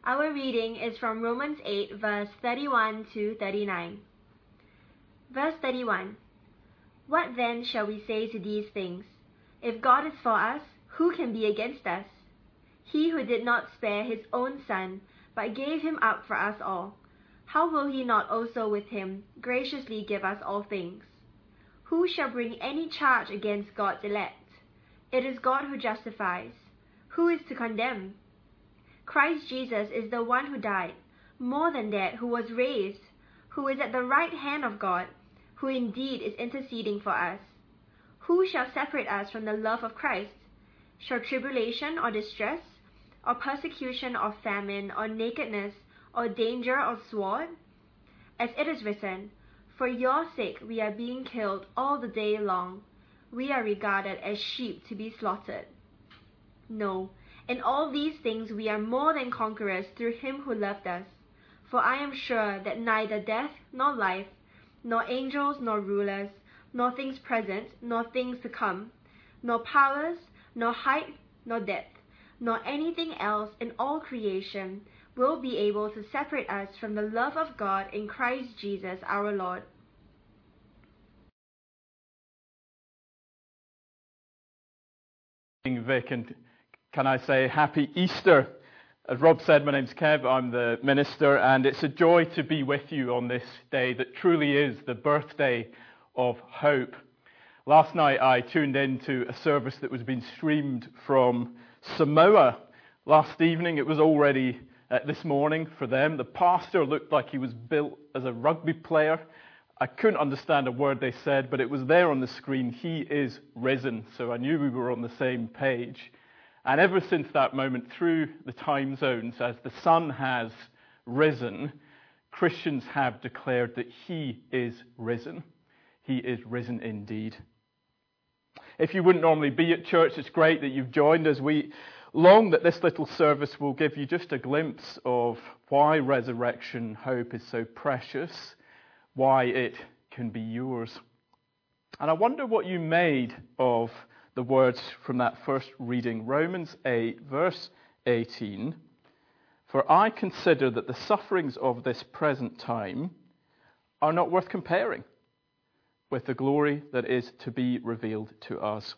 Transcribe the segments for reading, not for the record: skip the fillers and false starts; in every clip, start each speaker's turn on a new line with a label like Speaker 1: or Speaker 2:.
Speaker 1: Our reading is from Romans 8, verse 31 to 39. Verse 31. What then shall we say to these things? If God is for us, who can be against us? He who did not spare his own Son, but gave him up for us all, how will he not also with him graciously give us all things? Who shall bring any charge against God's elect? It is God who justifies. Who is to condemn? Christ Jesus is the one who died, more than that, who was raised, who is at the right hand of God, who indeed is interceding for us. Who shall separate us from the love of Christ? Shall tribulation or distress, or persecution or famine, or nakedness, or danger or sword? As it is written, for your sake we are being killed all the day long. We are regarded as sheep to be slaughtered. No, in all these things we are more than conquerors through him who loved us. For I am sure that neither death nor life, nor angels nor rulers, nor things present, nor things to come, nor powers, nor height, nor depth, nor anything else in all creation will be able to separate us from the love of God in Christ Jesus our Lord.
Speaker 2: Vic, and can I say Happy Easter? As Rob said, my name's Kev, I'm the minister, and it's a joy to be with you on this day that truly is the birthday of hope. Last night I tuned into a service that was being streamed from Samoa. Last evening, it was already this morning for them. The pastor looked like he was built as a rugby player. I couldn't understand a word they said, but it was there on the screen. He is risen. So I knew we were on the same page. And ever since that moment, through the time zones, as the sun has risen, Christians have declared that he is risen. He is risen indeed. If you wouldn't normally be at church, it's great that you've joined us. We long that this little service will give you just a glimpse of why resurrection hope is so precious, why it can be yours. And I wonder what you made of the words from that first reading, Romans 8, verse 18. For I consider that the sufferings of this present time are not worth comparing with the glory that is to be revealed to us.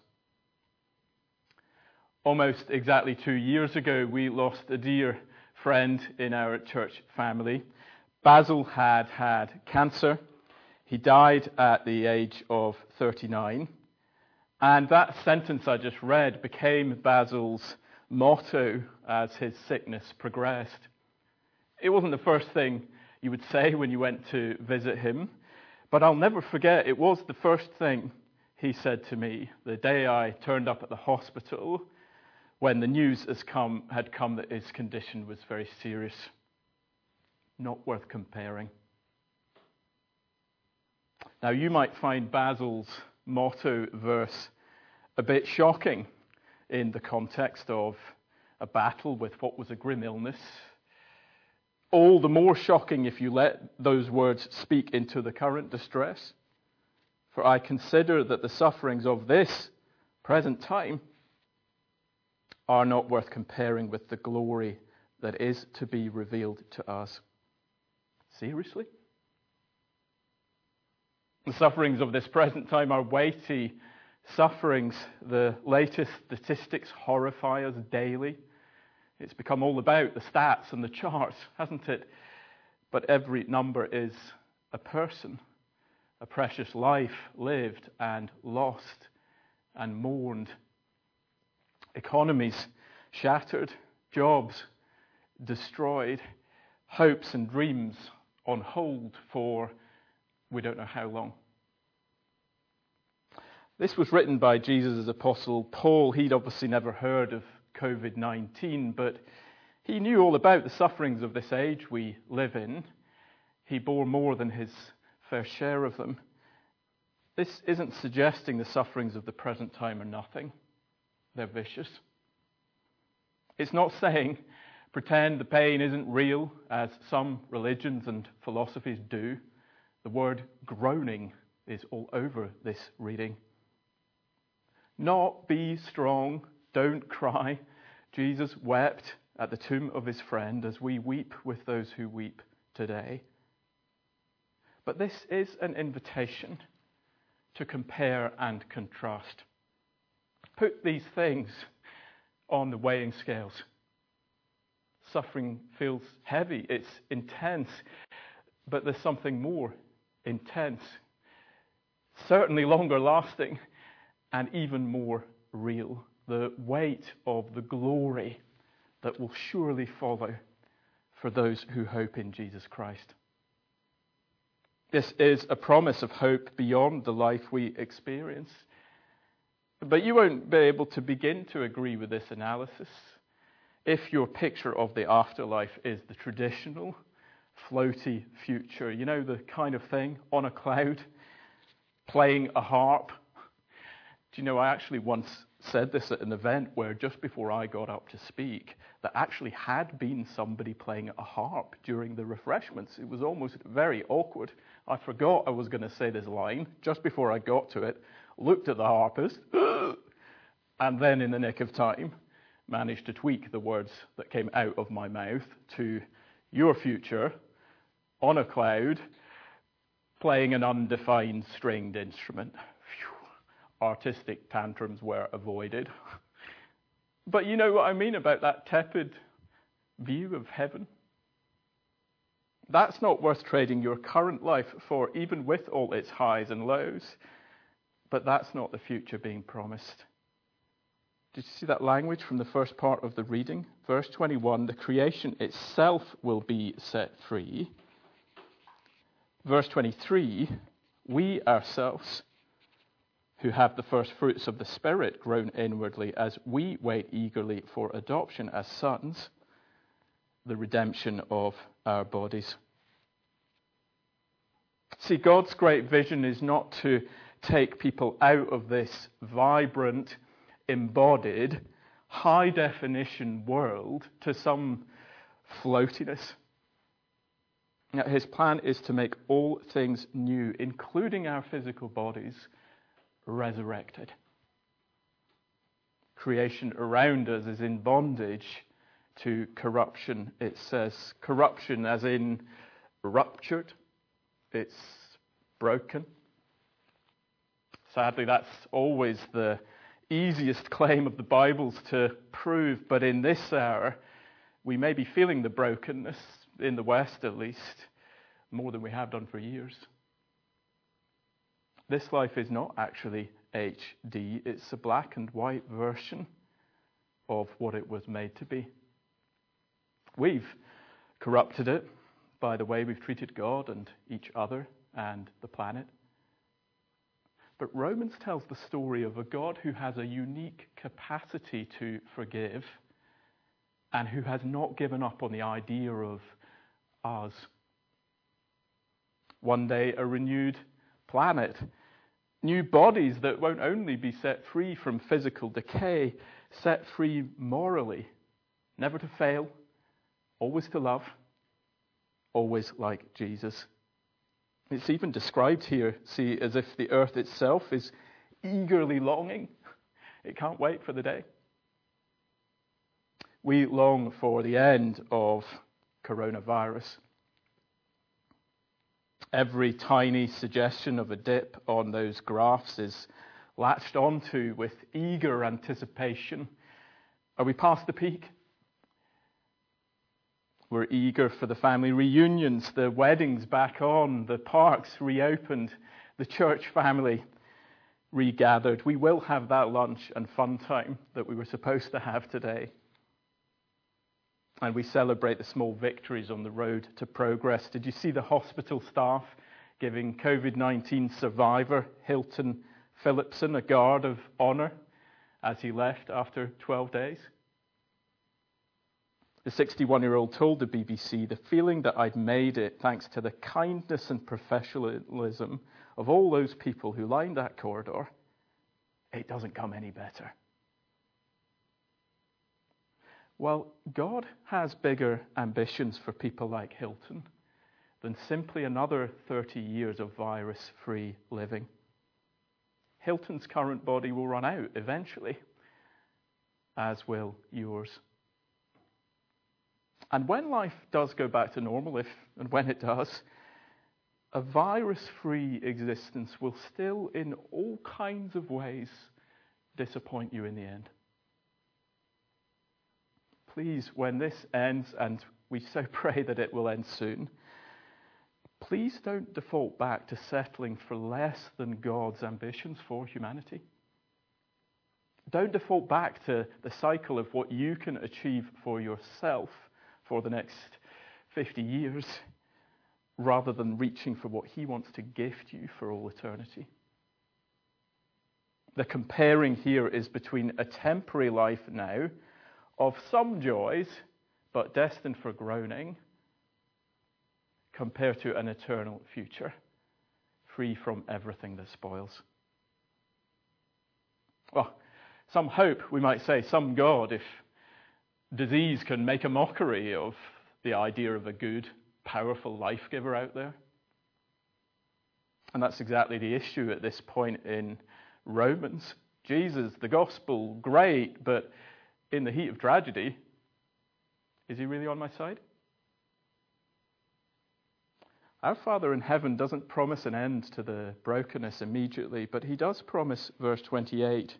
Speaker 2: Almost exactly 2 years ago, we lost a dear friend in our church family. Basil had cancer. He died at the age of 39. And that sentence I just read became Basil's motto as his sickness progressed. It wasn't the first thing you would say when you went to visit him, but I'll never forget, it was the first thing he said to me the day I turned up at the hospital when the news had come that his condition was very serious. Not worth comparing. Now, you might find Basil's motto verse a bit shocking in the context of a battle with what was a grim illness. All the more shocking if you let those words speak into the current distress. For I consider that the sufferings of this present time are not worth comparing with the glory that is to be revealed to us. Seriously? The sufferings of this present time are weighty sufferings. The latest statistics horrify us daily. It's become all about the stats and the charts, hasn't it? But every number is a person, a precious life lived and lost and mourned. Economies shattered, jobs destroyed, hopes and dreams on hold for we don't know how long. This was written by Jesus' apostle Paul. He'd obviously never heard of COVID-19, but he knew all about the sufferings of this age we live in. He bore more than his fair share of them. This isn't suggesting the sufferings of the present time are nothing. They're vicious. It's not saying pretend the pain isn't real, as some religions and philosophies do. The word groaning is all over this reading. Not be strong, don't cry. Jesus wept at the tomb of his friend as we weep with those who weep today. But this is an invitation to compare and contrast. Put these things on the weighing scales. Suffering feels heavy, it's intense, but there's something more intense, certainly longer lasting, and even more real. The weight of the glory that will surely follow for those who hope in Jesus Christ. This is a promise of hope beyond the life we experience. But you won't be able to begin to agree with this analysis if your picture of the afterlife is the traditional, floaty future. You know, the kind of thing on a cloud, playing a harp. Do you know, I actually once said this at an event where just before I got up to speak, there actually had been somebody playing a harp during the refreshments. It was almost very awkward. I forgot I was going to say this line just before I got to it, looked at the harpist, and then in the nick of time, managed to tweak the words that came out of my mouth to your future on a cloud, playing an undefined stringed instrument. Phew. Artistic tantrums were avoided. But you know what I mean about that tepid view of heaven? That's not worth trading your current life for, even with all its highs and lows. But that's not the future being promised. Did you see that language from the first part of the reading? Verse 21, the creation itself will be set free. Verse 23, we ourselves, who have the first fruits of the Spirit, groan inwardly as we wait eagerly for adoption as sons, the redemption of our bodies. See, God's great vision is not to take people out of this vibrant, embodied, high-definition world to some floatiness. Now, his plan is to make all things new, including our physical bodies, resurrected. Creation around us is in bondage to corruption. It says corruption as in ruptured. It's broken. Sadly, that's always the easiest claim of the Bibles to prove, but in this hour, we may be feeling the brokenness, in the West at least, more than we have done for years. This life is not actually HD, it's a black and white version of what it was made to be. We've corrupted it by the way we've treated God and each other and the planet. But Romans tells the story of a God who has a unique capacity to forgive and who has not given up on the idea of us. One day, a renewed planet, new bodies that won't only be set free from physical decay, set free morally, never to fail, always to love, always like Jesus. It's even described here, see, as if the earth itself is eagerly longing. It can't wait for the day. We long for the end of coronavirus. Every tiny suggestion of a dip on those graphs is latched onto with eager anticipation. Are we past the peak? We're eager for the family reunions, the weddings back on, the parks reopened, the church family regathered. We will have that lunch and fun time that we were supposed to have today. And we celebrate the small victories on the road to progress. Did you see the hospital staff giving COVID-19 survivor Hilton Phillipson a guard of honor as he left after 12 days? The 61-year-old told the BBC, the feeling that I'd made it thanks to the kindness and professionalism of all those people who lined that corridor, it doesn't come any better. Well, God has bigger ambitions for people like Hilton than simply another 30 years of virus-free living. Hilton's current body will run out eventually, as will yours. And when life does go back to normal, if and when it does, a virus-free existence will still, in all kinds of ways, disappoint you in the end. Please, when this ends, and we so pray that it will end soon, please don't default back to settling for less than God's ambitions for humanity. Don't default back to the cycle of what you can achieve for yourself for the next 50 years, rather than reaching for what he wants to gift you for all eternity. The comparing here is between a temporary life now of some joys, but destined for groaning, compared to an eternal future, free from everything that spoils. Well, some hope, we might say, some God, if disease can make a mockery of the idea of a good, powerful life giver out there. And that's exactly the issue at this point in Romans. Jesus, the gospel, great, but in the heat of tragedy, is he really on my side? Our Father in heaven doesn't promise an end to the brokenness immediately, but he does promise, verse 28,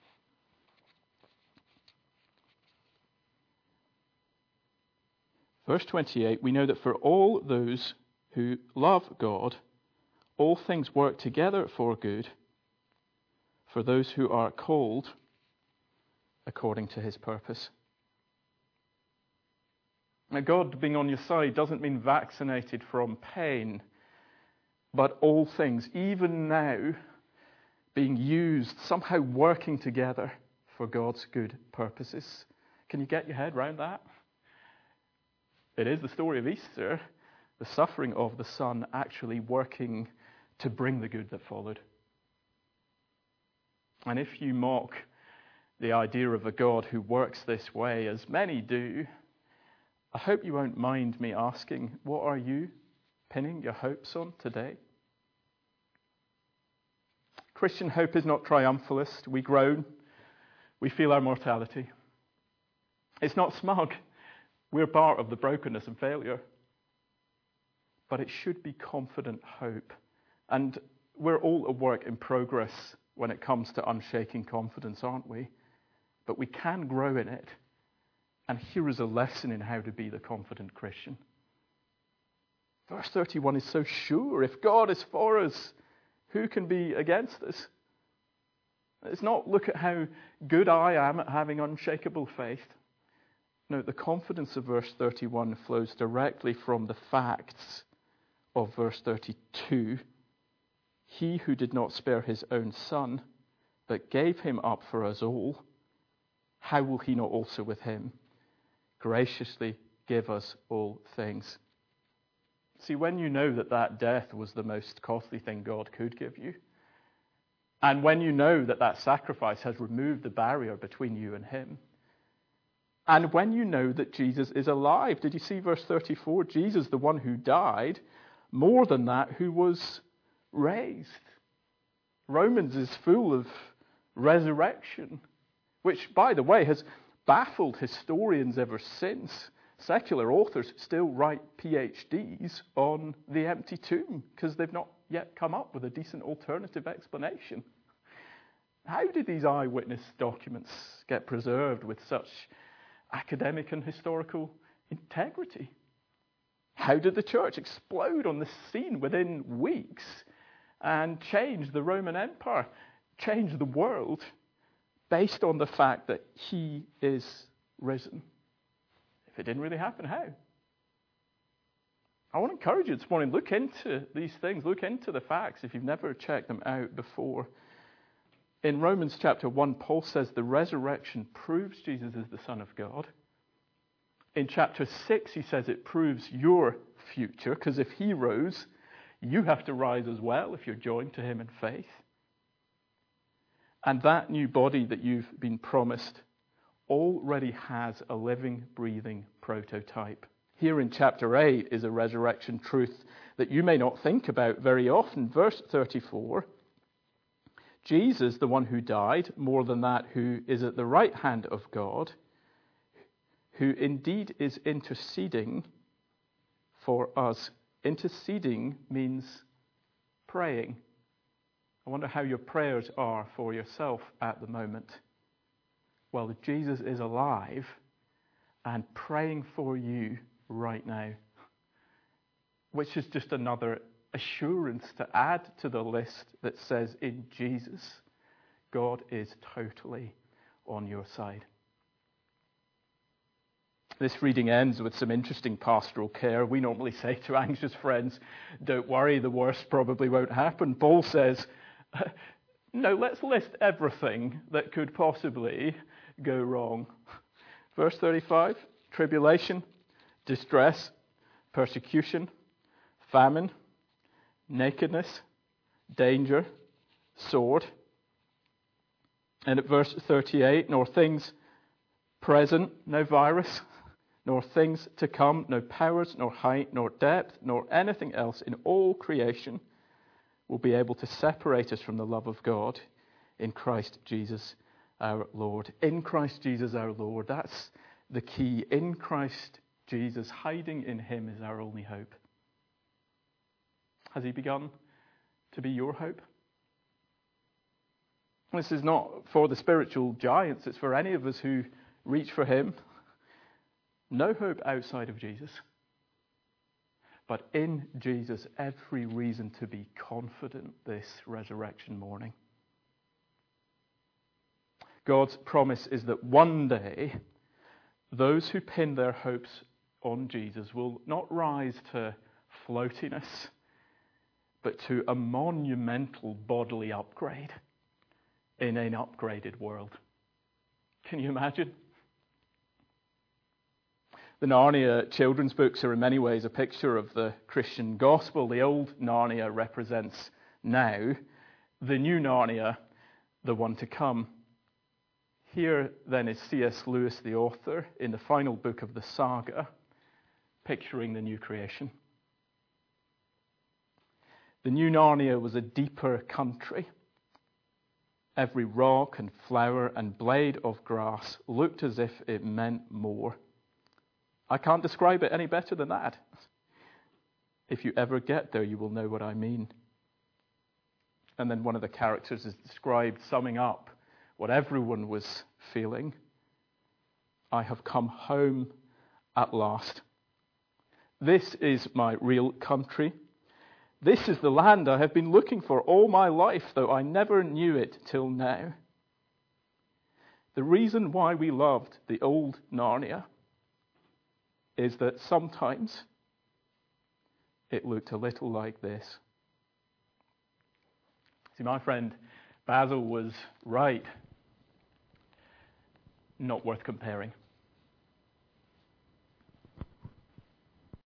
Speaker 2: verse 28, we know that for all those who love God, all things work together for good, for those who are called according to his purpose. Now, God being on your side doesn't mean vaccinated from pain, but all things, even now, being used, somehow working together for God's good purposes. Can you get your head around that? It is the story of Easter, the suffering of the Son actually working to bring the good that followed. And if you mock the idea of a God who works this way, as many do, I hope you won't mind me asking, what are you pinning your hopes on today? Christian hope is not triumphalist. We groan. We feel our mortality. It's not smug. We're part of the brokenness and failure. But it should be confident hope. And we're all a work in progress when it comes to unshaking confidence, aren't we? But we can grow in it. And here is a lesson in how to be the confident Christian. Verse 31 is so sure. If God is for us, who can be against us? It's not look at how good I am at having unshakable faith. No, the confidence of verse 31 flows directly from the facts of verse 32. He who did not spare his own son, but gave him up for us all, how will he not also with him graciously give us all things? See, when you know that that death was the most costly thing God could give you, and when you know that that sacrifice has removed the barrier between you and him, and when you know that Jesus is alive, did you see verse 34? Jesus, the one who died, more than that, who was raised. Romans is full of resurrection, which, by the way, has baffled historians ever since. Secular authors still write PhDs on the empty tomb because they've not yet come up with a decent alternative explanation. How did these eyewitness documents get preserved with such academic and historical integrity? How did the church explode on the scene within weeks and change the Roman Empire, change the world, based on the fact that he is risen? If it didn't really happen, how? I want to encourage you this morning, look into these things, look into the facts if you've never checked them out before. In Romans chapter 1, Paul says the resurrection proves Jesus is the Son of God. In chapter 6, he says it proves your future, because if he rose, you have to rise as well if you're joined to him in faith. And that new body that you've been promised already has a living, breathing prototype. Here in chapter 8 is a resurrection truth that you may not think about very often. Verse 34, Jesus, the one who died, more than that, who is at the right hand of God, who indeed is interceding for us. Interceding means praying. I wonder how your prayers are for yourself at the moment. Well, Jesus is alive and praying for you right now, which is just another assurance to add to the list that says in Jesus, God is totally on your side. This reading ends with some interesting pastoral care. We normally say to anxious friends, don't worry, the worst probably won't happen. Paul says, no, let's list everything that could possibly go wrong. Verse 35, tribulation, distress, persecution, famine, nakedness, danger, sword. And at verse 38, nor things present, no virus, nor things to come, no powers, nor height, nor depth, nor anything else in all creation will be able to separate us from the love of God in Christ Jesus our Lord. In Christ Jesus our Lord, that's the key. In Christ Jesus, hiding in him is our only hope. Has he begun to be your hope? This is not for the spiritual giants, it's for any of us who reach for him. No hope outside of Jesus. But in Jesus, every reason to be confident this resurrection morning. God's promise is that one day, those who pin their hopes on Jesus will not rise to floatiness, but to a monumental bodily upgrade in an upgraded world. Can you imagine? The Narnia children's books are in many ways a picture of the Christian gospel. The old Narnia represents now, the new Narnia, the one to come. Here then is C.S. Lewis, the author, in the final book of the saga, picturing the new creation. The new Narnia was a deeper country. Every rock and flower and blade of grass looked as if it meant more. I can't describe it any better than that. If you ever get there, you will know what I mean. And then one of the characters is described summing up what everyone was feeling. I have come home at last. This is my real country. This is the land I have been looking for all my life, though I never knew it till now. The reason why we loved the old Narnia is that sometimes it looked a little like this. See, my friend Basil was right. Not worth comparing.